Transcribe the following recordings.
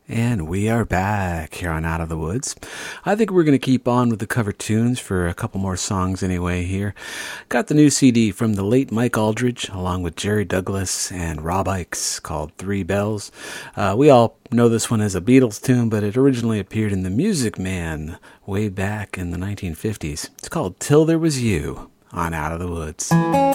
And we are back here on Out of the Woods. I think we're going to keep on with the cover tunes for a couple more songs anyway here. Got the new CD from the late Mike Aldridge, along with Jerry Douglas and Rob Ickes, called Three Bells. We all know this one as a Beatles tune, but it originally appeared in The Music Man way back in the 1950s. It's called Till There Was You on Out of the Woods.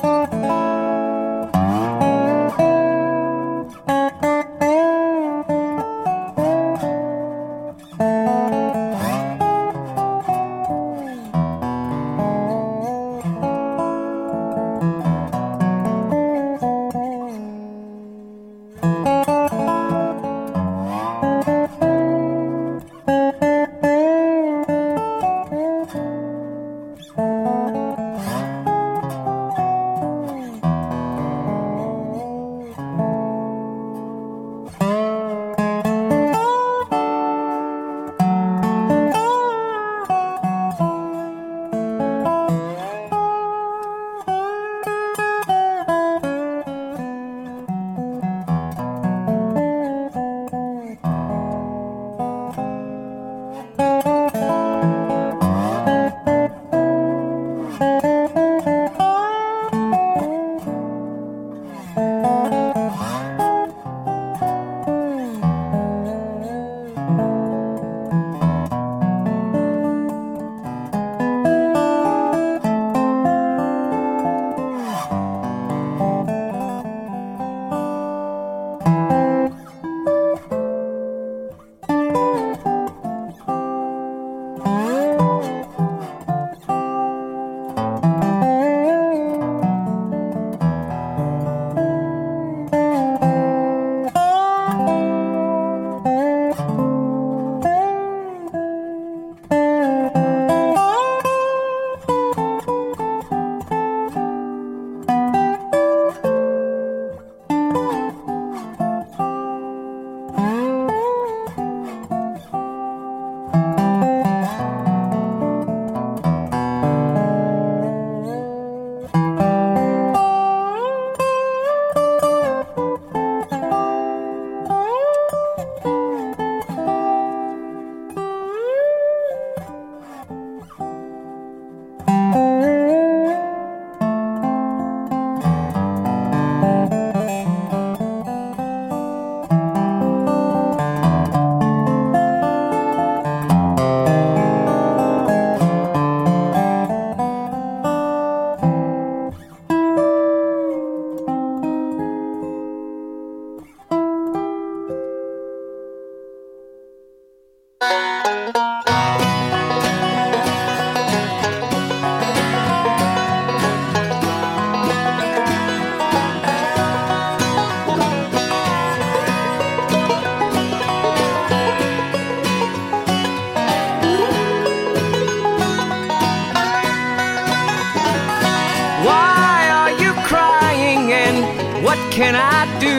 can I do?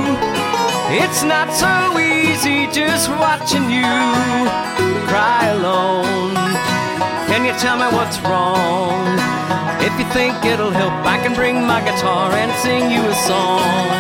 It's not so easy just watching you cry alone. Can you tell me what's wrong? If you think it'll help, I can bring my guitar and sing you a song.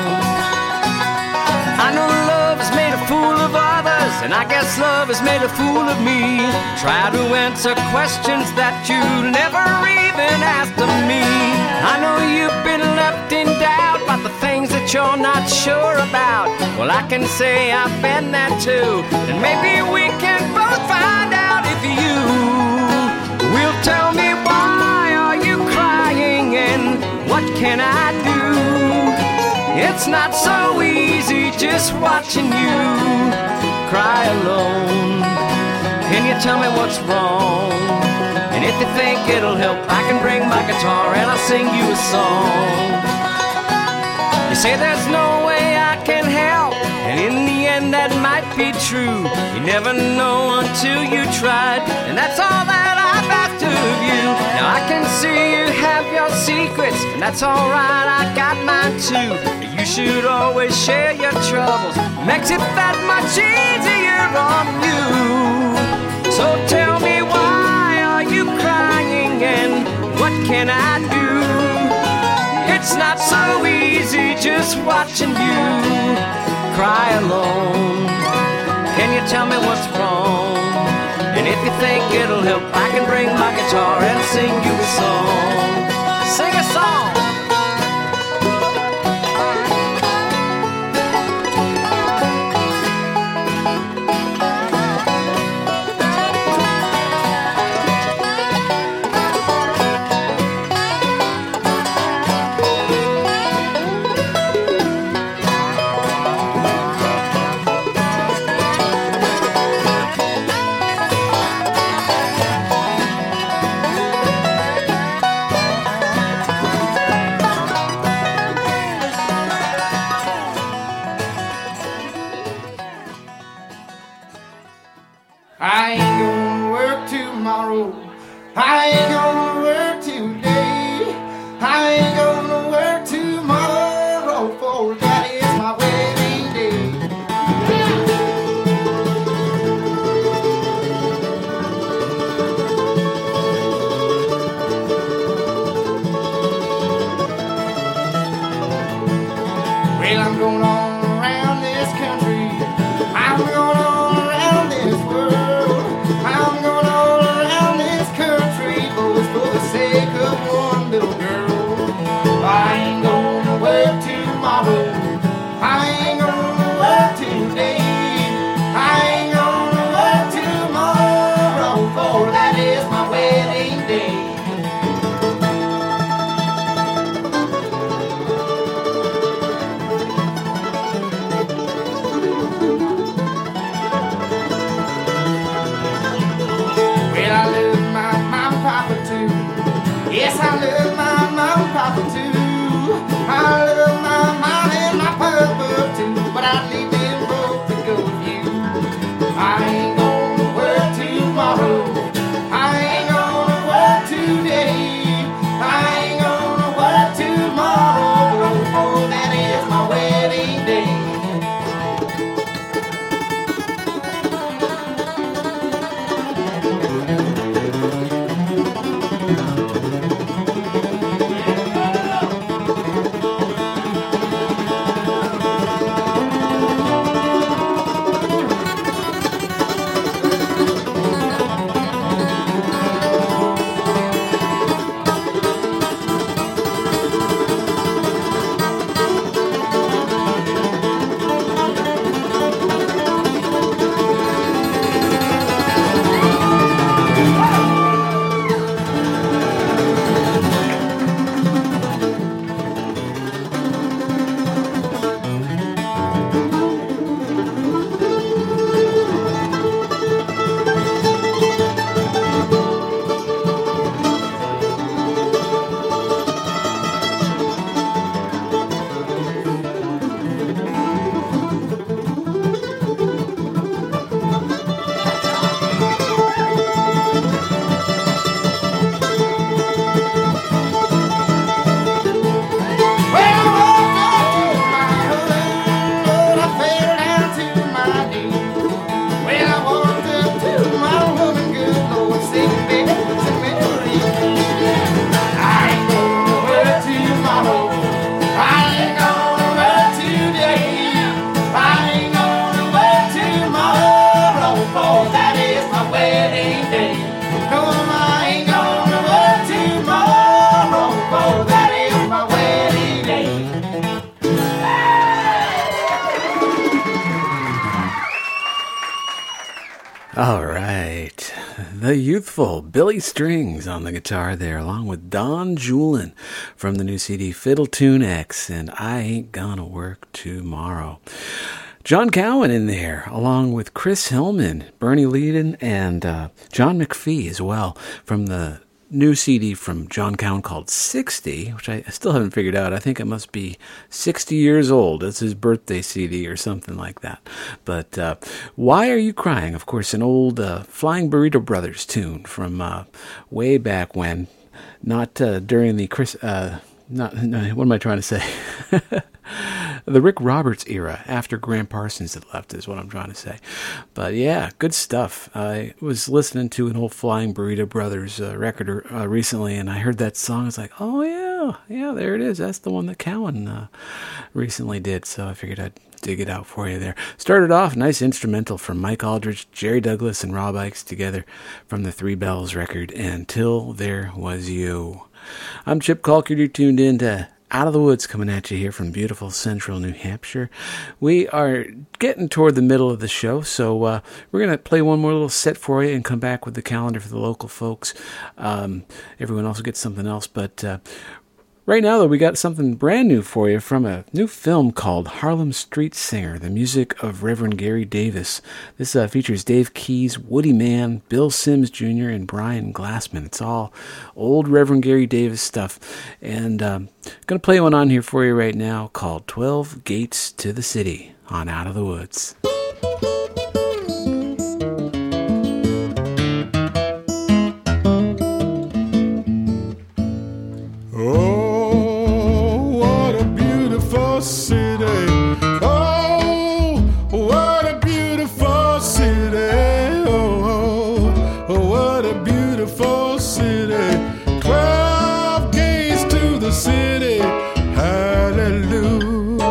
I know love is made a fool of others, and I guess love has made a fool of me. Try to answer questions that you never even asked of me. I know you've been left in doubt about the things that you're not sure about. Well, I can say I've been there too, and maybe we can both find out if you will tell me why are you crying and what can I do? It's not so easy just watching you cry alone. Can you tell me what's wrong? And if you think it'll help, I can bring my guitar and I'll sing you a song. You say there's no way I can help, and in the end that might be true. You never know until you tried, and that's all that I've asked of you. Now I can see you have your secrets, and that's alright, I got mine too. You should always share your troubles, makes it that much easier on you. So tell me, why are you crying and what can I do? It's not so easy just watching you cry alone. Can tell me what's wrong? And if you think it'll help, I can bring my guitar and sing you a song. Sing a song. I ain't gonna work tomorrow. I ain't gonna work today. I ain't gonna work tomorrow, for that is my wedding day. Well, I'm going on around this country. I'm going on around this world. I'm going all around this country, boys, for the sake of one little girl. I ain't gonna work tomorrow. I ain't gonna work today. I ain't gonna work tomorrow, for that is my wedding day. Well, I love my mom and papa too. Yes, I love my mom and papa too. I love my mom and my papa too. But I'd leave them both to go with you. I ain't gonna work tomorrow. I ain't gonna work today. I ain't gonna work tomorrow, for that is my wedding day. All right. The youthful Billy Strings on the guitar there, along with Don Julin from the new CD Fiddle Tune X and I Ain't Gonna Work Tomorrow. John Cowan in there, along with Chris Hillman, Bernie Leadon, and John McPhee as well, from the new CD from John Cowan called 60, which I still haven't figured out. I think it must be 60 years old. It's his birthday CD or something like that. But Why Are You Crying? Of course, an old Flying Burrito Brothers tune from way back when. Not during the what am I trying to say? The Rick Roberts era, after Graham Parsons had left, is what I'm trying to say. But yeah, good stuff. I was listening to an old Flying Burrito Brothers record recently, and I heard that song. I was like, oh yeah, there it is. That's the one that Cowan recently did. So I figured I'd dig it out for you there. Started off, nice instrumental from Mike Aldridge, Jerry Douglas, and Rob Ickes together from the Three Bells record, Until There Was You. I'm Chip Colker. You're tuned in to Out of the Woods, coming at you here from beautiful central New Hampshire. We are getting toward the middle of the show, so we're going to play one more little set for you and come back with the calendar for the local folks. Everyone else will get something else, but right now, though, we got something brand new for you from a new film called Harlem Street Singer, the music of Reverend Gary Davis. This features Dave Keys, Woody Mann, Bill Sims Jr., and Brian Glassman. It's all old Reverend Gary Davis stuff. And I'm going to play one on here for you right now called 12 Gates to the City on Out of the Woods. City. Oh, what a beautiful city. Oh, what a beautiful city. 12 gates to the city. Hallelujah.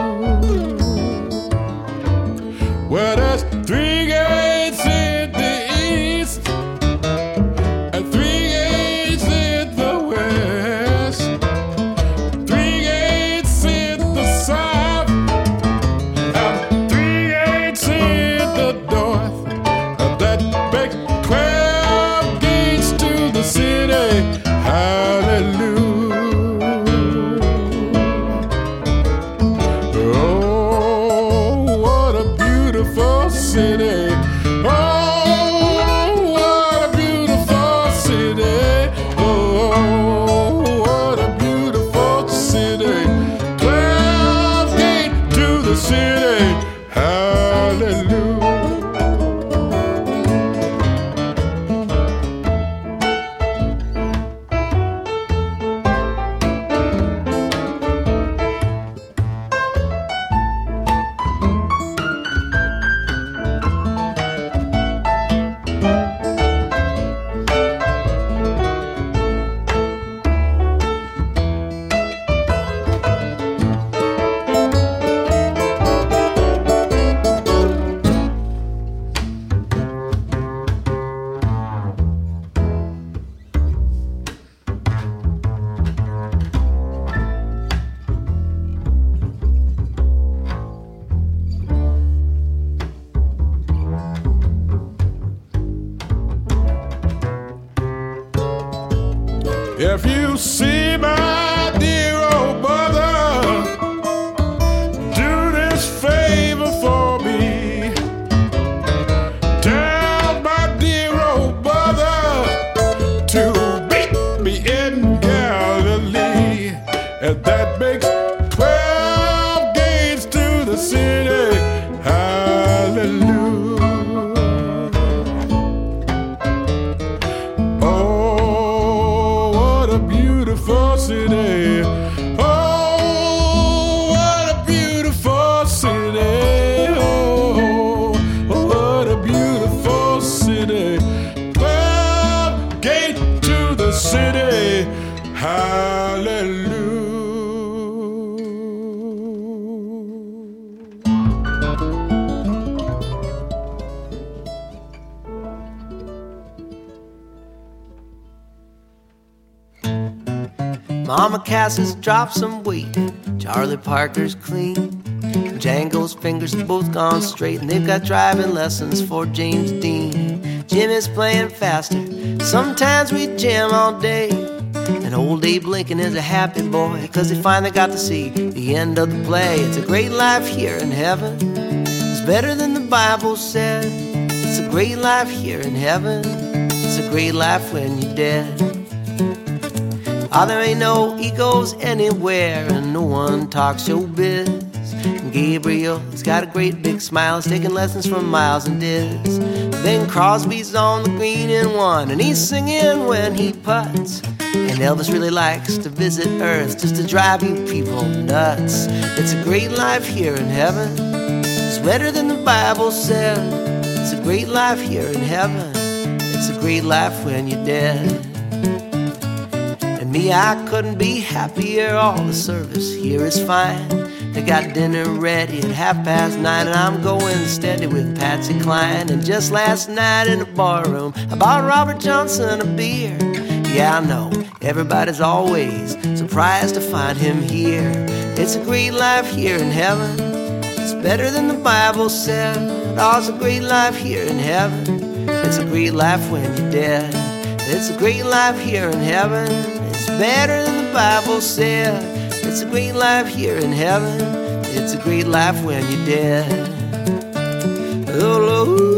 Well, there's 3 gates in the east and 3 gates in the west. 3 gates in the south and 3 gates in the north. That makes 12 gates to the city. Hallelujah. Oh, what a beautiful city. Oh, what a beautiful city. Oh, what a beautiful city. 12 gate to the city. Hallelujah. If you see my dear old mother, do this favor for me. Tell my dear old mother to meet me in Galilee. And that makes 12 gates to the city. Hallelujah. Oh, what a beautiful city. Oh, what a beautiful city. Oh, what a beautiful city. 12 gate to the city. Hallelujah. Mama Cass has dropped some weight. Charlie Parker's clean. Django's fingers have both gone straight, and they've got driving lessons for James Dean. Jim is playing faster. Sometimes we jam all day. And old Abe Lincoln is a happy boy, 'cause he finally got to see the end of the play. It's a great life here in heaven. It's better than the Bible said. It's a great life here in heaven. It's a great life when you're dead. Ah, there ain't no egos anywhere, and no one talks showbiz. And Gabriel, he's got a great big smile. He's taking lessons from Miles and Diz. Then Crosby's on the green in one, and he's singing when he putts. And Elvis really likes to visit Earth just to drive you people nuts. It's a great life here in heaven. It's better than the Bible said. It's a great life here in heaven. It's a great life when you're dead. And me, I couldn't be happier. All the service here is fine. They got dinner ready at 9:30, and I'm going steady with Patsy Cline. And just last night in the barroom, I bought Robert Johnson a beer. Yeah, I know, everybody's always surprised to find him here. It's a great life here in heaven. It's better than the Bible said. Oh, it's a great life here in heaven. It's a great life when you're dead. It's a great life here in heaven. It's better than the Bible said. It's a great life here in heaven. It's a great life when you're dead. Oh, Lord.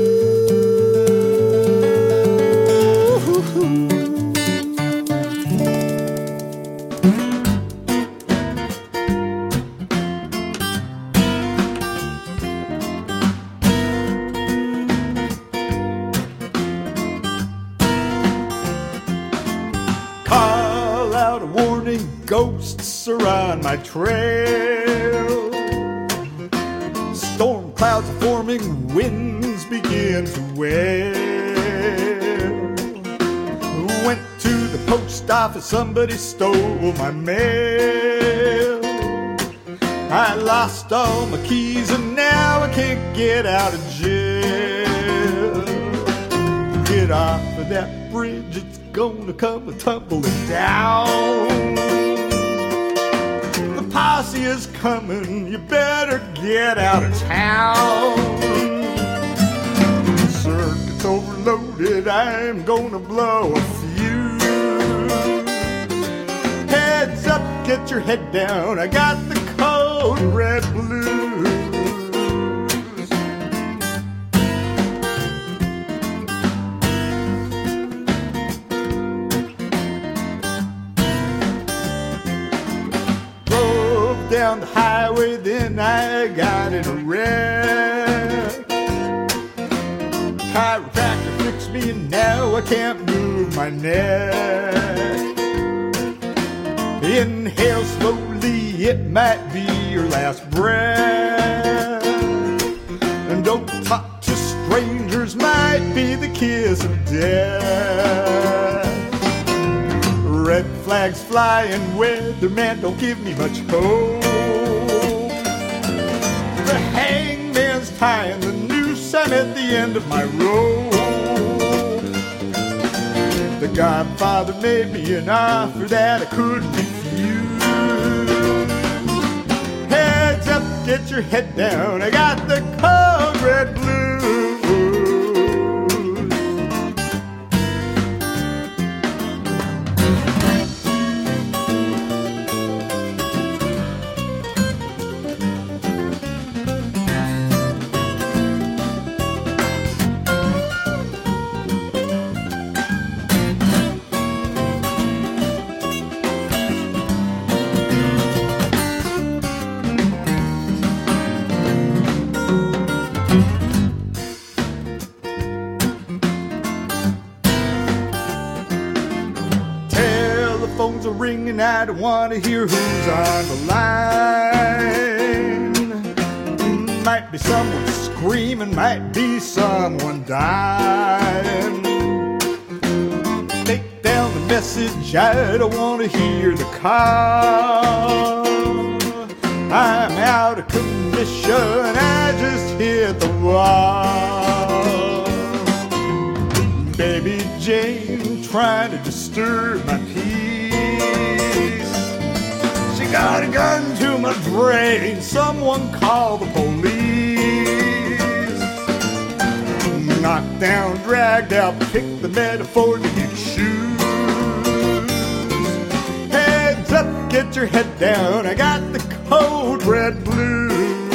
Ghosts are on my trail. Storm clouds are forming, winds begin to wail. Went to the post office, somebody stole my mail. I lost all my keys and now I can't get out of jail. Get off of that bridge, it's gonna come tumbling down. Posse is coming, you better get out of town. Circuit's overloaded, I'm gonna blow a fuse. Heads up, get your head down, I got the cold red blues. Down the highway, then I got in a wreck. Chiropractor fixed me and now I can't move my neck. Inhale slowly, it might be your last breath. And don't talk to strangers, might be the kiss of death. Red flags flying, weatherman don't give me much hope. The hangman's tying the noose, I'm at the end of my rope. The Godfather made me an offer that I couldn't refuse. Heads up, get your head down, I got the cold red blues. Ringing, I don't want to hear who's on the line. Might be someone screaming, might be someone dying. Take down the message, I don't want to hear the call. I'm out of commission, I just hit the wall. Baby Jane trying to disturb my peace. She got a gun to my brain, someone call the police. Knocked down, dragged out, pick the metaphor to get shoes. Heads up, get your head down, I got the cold red blues.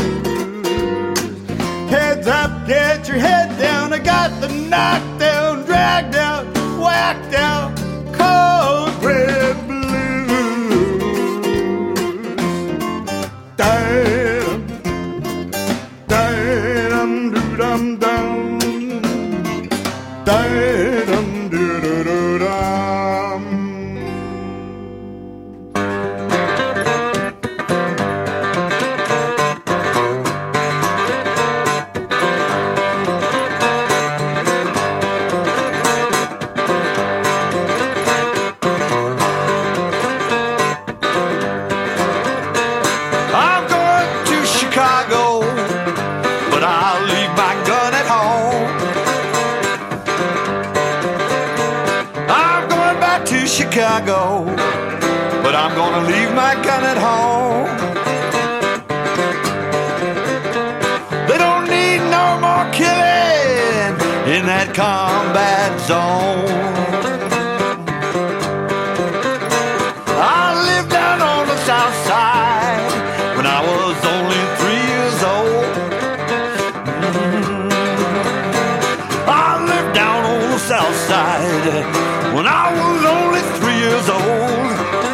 Heads up, get your head down, I got the knocked down, dragged out, whacked out, cold red blues. Dum, dum, doo dum dum, dum doo doo doo dum. I'm Chicago, but I'm gonna leave my gun at home. They don't need no more killing in that combat zone. I lived down on the south side when I was only 3 years old. I lived down on the south side when I was only 3 years old.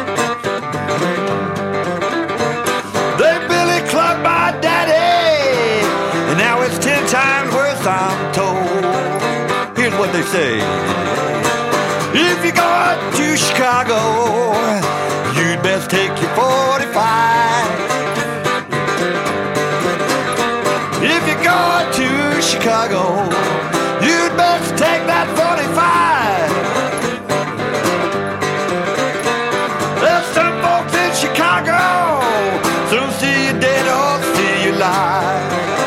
They Billy clubbed my daddy, and now it's 10 times worse, I'm told. Here's what they say: if you go to Chicago, you'd best take your 45. If you go to Chicago, you'd best take that 45. There's some folks in Chicago, soon see you dead or see you alive.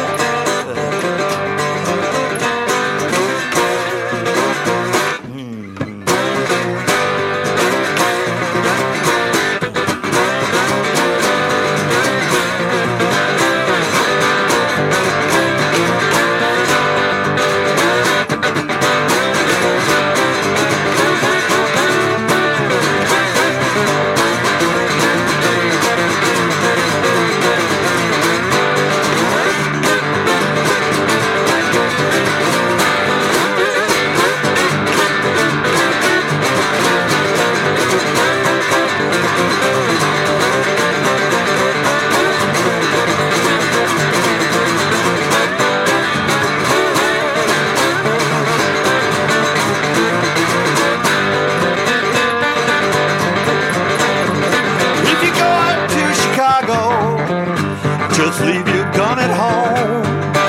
Just leave your gun at home.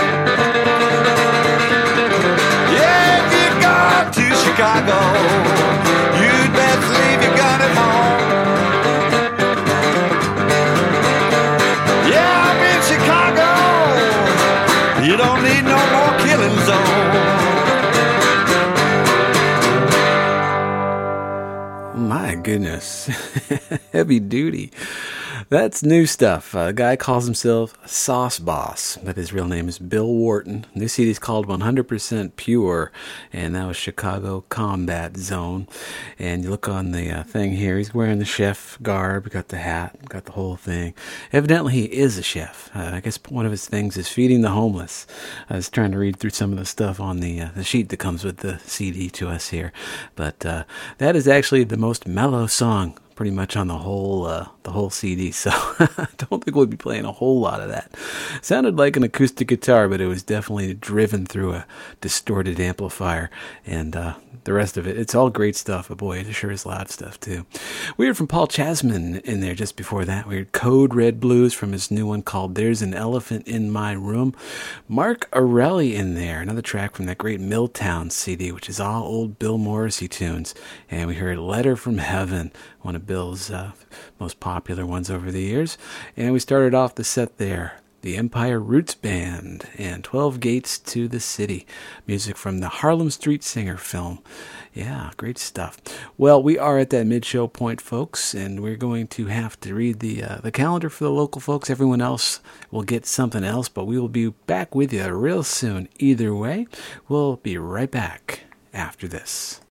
Yeah, if you go to Chicago, you'd best leave your gun at home. Yeah, I'm in Chicago. You don't need no more killing zone. My goodness. Heavy duty. That's new stuff. A guy calls himself Sauce Boss, but his real name is Bill Wharton. This CD is called 100% Pure, and that was Chicago Combat Zone. And you look on the thing here, he's wearing the chef garb, got the hat, got the whole thing. Evidently, he is a chef. I guess one of his things is feeding the homeless. I was trying to read through some of the stuff on the sheet that comes with the CD to us here, but that is actually the most mellow song pretty much on the whole CD, so I don't think we'll be playing a whole lot of that. Sounded like an acoustic guitar, but it was definitely driven through a distorted amplifier, and the rest of it, it's all great stuff, but boy, it sure is loud stuff too. We heard from Paul Chasman in there just before that. We heard Code Red Blues from his new one called There's an Elephant in My Room. Mark Arelli in there, another track from that great Milltown CD, which is all old Bill Morrissey tunes. And we heard Letter from Heaven, one of Bill's most popular ones over the years. And we started off the set there, the Empire Roots Band and 12 Gates to the City, music from the Harlem Street Singer film. Yeah, great stuff. Well, we are at that mid-show point, folks, and we're going to have to read the calendar for the local folks. Everyone else will get something else, but we will be back with you real soon. Either way, we'll be right back after this.